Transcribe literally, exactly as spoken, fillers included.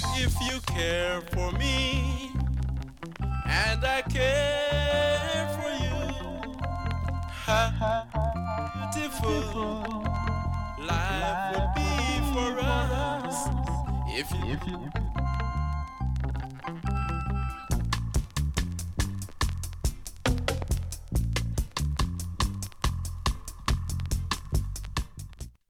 If you care for me and I care for you, how beautiful life would be for us if you